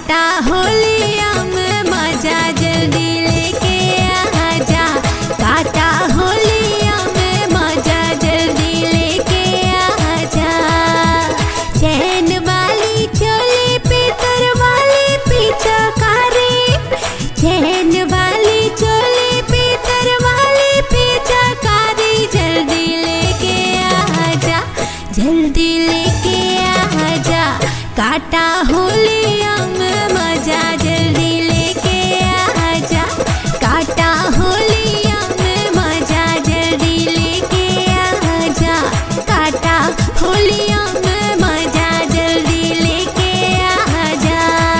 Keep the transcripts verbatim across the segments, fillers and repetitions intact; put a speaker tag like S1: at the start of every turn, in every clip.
S1: काटा होलिया में मजा जल्दी लेके आजा। काटा होलिया में मजा जल्दी लेके आजा। चैन वाली चोली पीतर वाली पिचकारी, चैन वाली चोली पीतर वाली पिचकारी जल्दी लेके आजा, जल्दी लेके आजा। काटा होलिया में मजा जल्दी लेके आजा। काटा होलिया में मजा जल्दी लेके आजा। काटा होलिया में मजा जल्दी लेके आजा।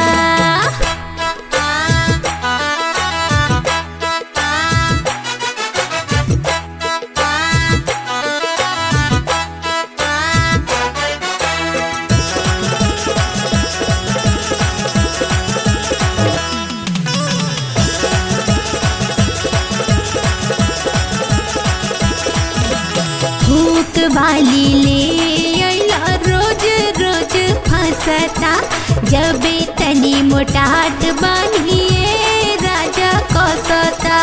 S1: भूख वाली ले अइला रोज रोज फंसता। जबे तनी मोटाट बानिए राजा कसता।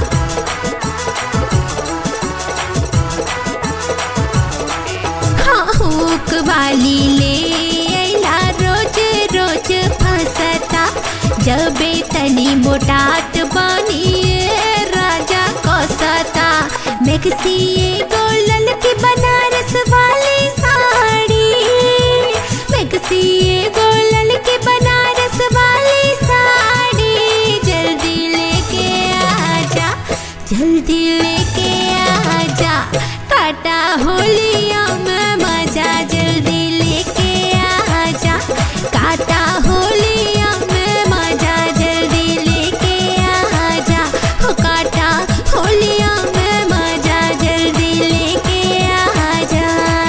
S1: हाँ भूख वाली ले अइला रोज रोज फंसता। जबे तनी मोटाट बानिए राजा कसता। मैक्सी गोल्डन की बनारस वाली साड़ी, मैक्सी गोल्डन की बनारस वाली साड़ी जल्दी लेके आजा, जल्दी लेके आजा। काटा होलिया में मजा जल्दी लेके आजा। काटा होलिया में मजा जल्दी लेके आजा। हो काटा होलिया में मजा जल्दी लेके आजा।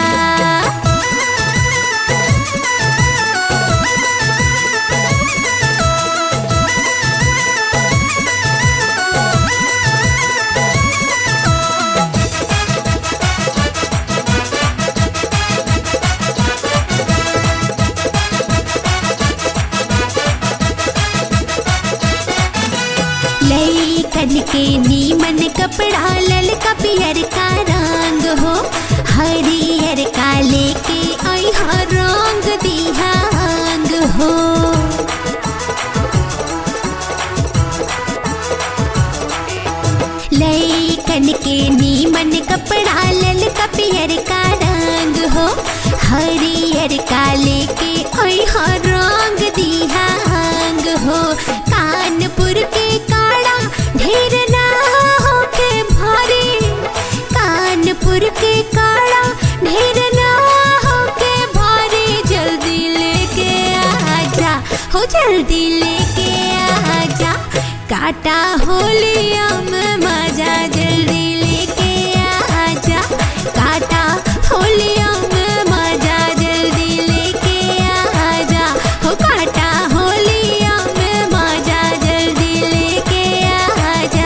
S1: लइकन के नीमन कपड़ा ललका पियर का रंग हो। हरियर का लेके अइहा रंग दिहा अंग हो। लइकन के नीमन कपड़ा ललका पियर का रंग हो। हरियर का लेके अइहा रंग दिहा अंग हो। कानपुर के काड़ा ढेर ना होके भारी, कानपुर के काड़ा ढेर ना होके भारी जल्दी लेके आजा, हो जल्दी लेके आजा। काटा होलिया में मजा जल्दी लेके आजा। काटा होलिया में मजा जल्दी लेके आजा। हो काटा होलिया में मजा जल्दी लेके आजा।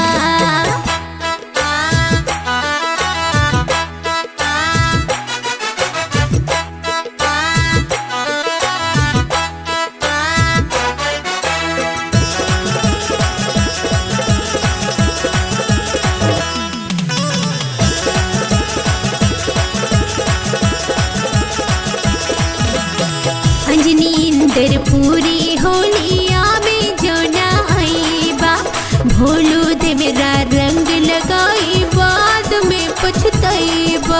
S1: अंजनी इंदर पूरी होलिया में जो ना आईबा। भोलू देवरा रंग लगाई बाद में पछताईबा।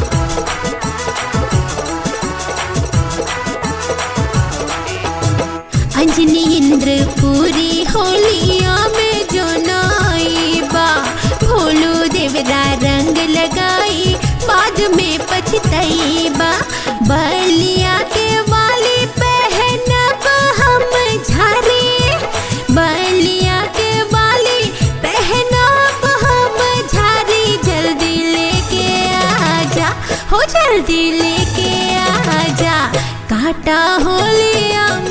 S1: अंजनी इंद्र पूरी होलिया में जो ना आईबा। भोलू देवरा रंग लगाई बाद में पछताईबा। बलिया के वाली पहनब हम झारी, बलिया के वाली पहनब हम झारी जल्दी लेके आजा, हो जल्दी लेके आजा। काटा होलिया